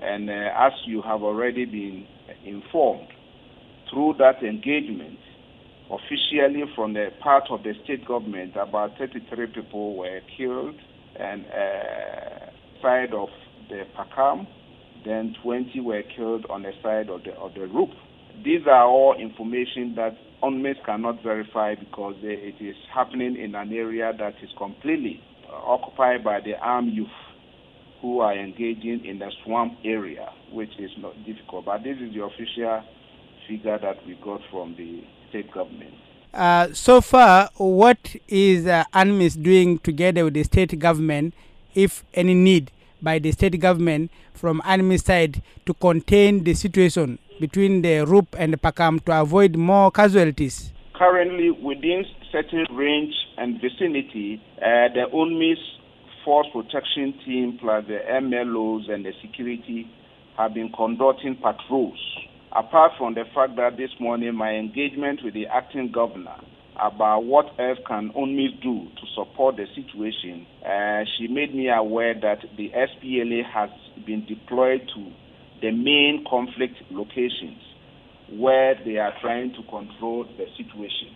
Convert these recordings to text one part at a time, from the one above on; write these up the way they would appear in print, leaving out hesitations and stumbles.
And as you have already been informed, through that engagement, officially from the part of the state government, about 33 people were killed, and side of the Pakam, then 20 were killed on the side of the RUP. These are all information that UNMISS cannot verify because it is happening in an area that is completely occupied by the armed youth who are engaging in the swamp area, which is not difficult. But this is the official figure that we got from the state government. So far, what is UNMISS doing together with the state government, if any need by the state government from UNMISS side to contain the situation between the RUP and the Pakam to avoid more casualties? Currently, within certain range and vicinity, the UNMISS Force Protection Team plus the MLOs and the security have been conducting patrols. Apart from the fact that this morning my engagement with the acting governor about what else can UNMISS do to support the situation, she made me aware that the SPLA has been deployed to the main conflict locations where they are trying to control the situation.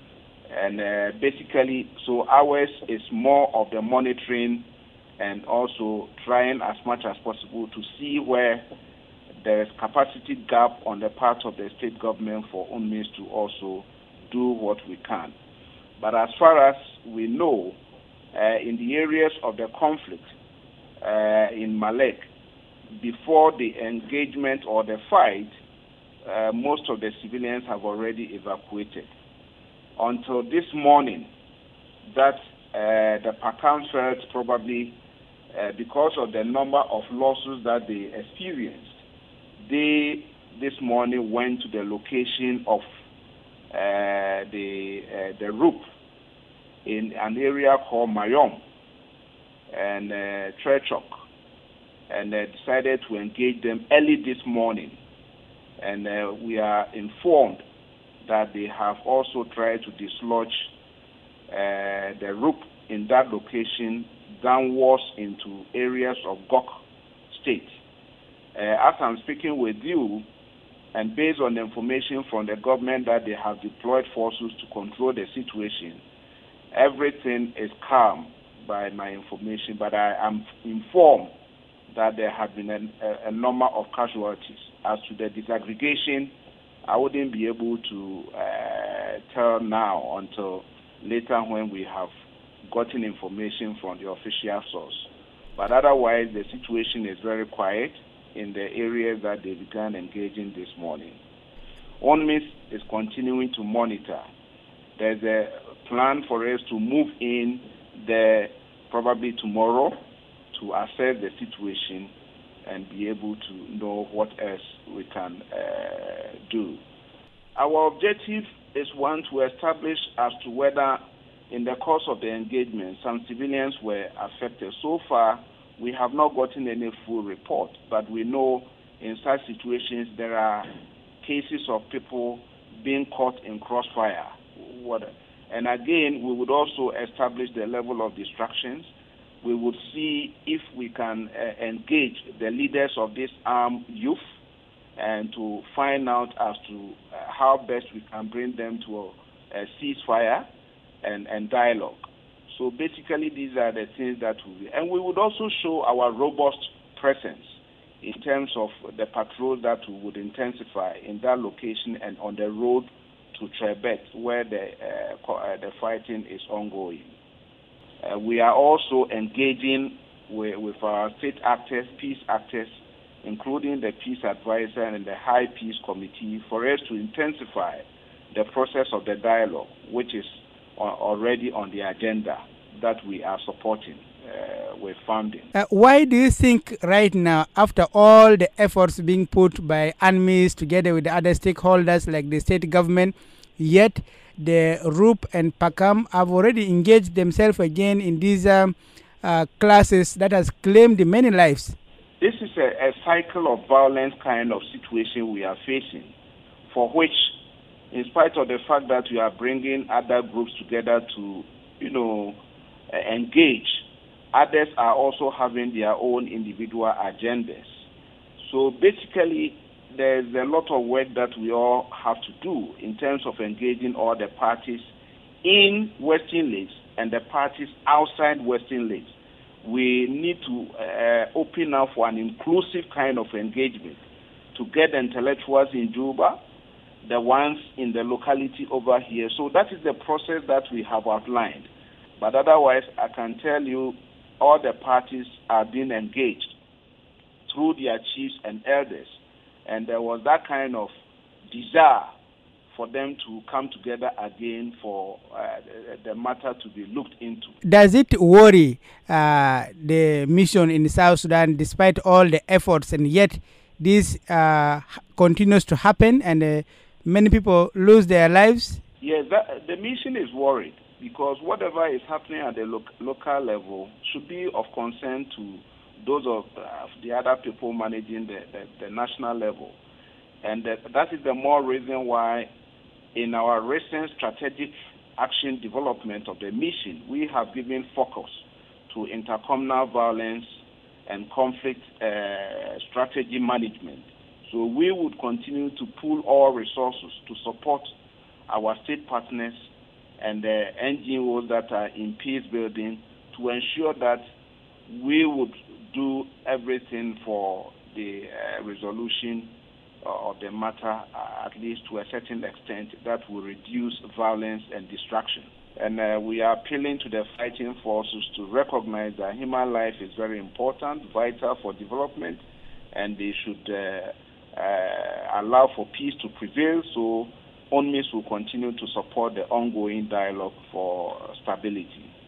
And basically, so ours is more of the monitoring and also trying as much as possible to see where there is capacity gap on the part of the state government for UNMISS to also do what we can. But as far as we know, in the areas of the conflict in Malek, before the engagement or the fight, most of the civilians have already evacuated. Until this morning, that the Pakam felt probably because of the number of losses that they experienced, they this morning went to the location of the RUP in an area called Mayom and Trechok, and decided to engage them early this morning. And we are informed that they have also tried to dislodge the RUP in that location downwards into areas of Gok State. As I'm speaking with you, and based on the information from the government that they have deployed forces to control the situation, everything is calm by my information, but I am informed that there have been a number of casualties. As to the disaggregation, I wouldn't be able to tell now until later when we have gotten information from the official source. But otherwise, the situation is very quiet in the areas that they began engaging this morning. UNMISS is continuing to monitor. There's a plan for us to move in there probably tomorrow to assess the situation and be able to know what else we can do. Our objective is one to establish as to whether in the course of the engagement some civilians were affected. So far, we have not gotten any full report, but we know in such situations there are cases of people being caught in crossfire. And again, we would also establish the level of distractions. We would see if we can engage the leaders of this armed youth and to find out as to how best we can bring them to a ceasefire and dialogue. So basically, these are the things that we will. And we would also show our robust presence in terms of the patrol that we would intensify in that location and on the road to Trebet, where the fighting is ongoing. We are also engaging with our state actors, peace actors, including the peace advisor and the high peace committee, for us to intensify the process of the dialogue, which is already on the agenda that we are supporting with funding. Why do you think right now, after all the efforts being put by UNMISS together with the other stakeholders like the state government, yet the RUP and Pakam have already engaged themselves again in these classes that has claimed many lives? This is a cycle of violence kind of situation we are facing, for which, in spite of the fact that we are bringing other groups together to, engage, others are also having their own individual agendas. So basically, there's a lot of work that we all have to do in terms of engaging all the parties in Western Lakes and the parties outside Western Lakes. We need to open up for an inclusive kind of engagement to get the intellectuals in Juba, the ones in the locality over here. So that is the process that we have outlined. But otherwise, I can tell you all the parties are being engaged through their chiefs and elders. And there was that kind of desire for them to come together again for the matter to be looked into. Does it worry the mission in South Sudan despite all the efforts, and yet this continues to happen and many people lose their lives? Yes, the mission is worried because whatever is happening at the local level should be of concern to those of the other people managing the national level. And that is the more reason why in our recent strategic action development of the mission, we have given focus to intercommunal violence and conflict strategy management. So we would continue to pool all resources to support our state partners and the NGOs that are in peace building to ensure that we would do everything for the resolution of the matter, at least to a certain extent, that will reduce violence and distraction. And we are appealing to the fighting forces to recognize that human life is very important, vital for development, and they should allow for peace to prevail. So UNMISS will continue to support the ongoing dialogue for stability.